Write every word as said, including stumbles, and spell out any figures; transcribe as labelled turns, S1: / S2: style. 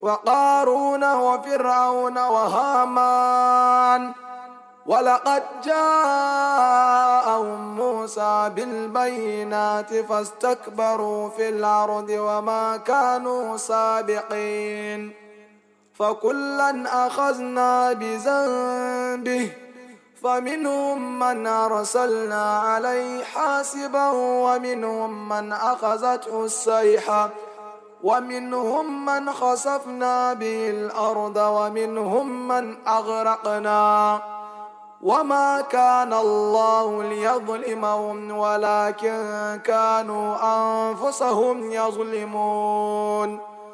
S1: وقارون وفرعون وهامان. ولقد جاءهم موسى بالبينات فاستكبروا في الأرض وما كانوا سابقين. فكلا أخذنا بذنبه فمنهم من أرسلنا عليه حاسبا ومنهم من أخذته الصيحة ومنهم من خسفنا به الأرض ومنهم من أغرقنا. وما كان الله ليظلمهم ولكن كانوا أنفسهم يظلمون.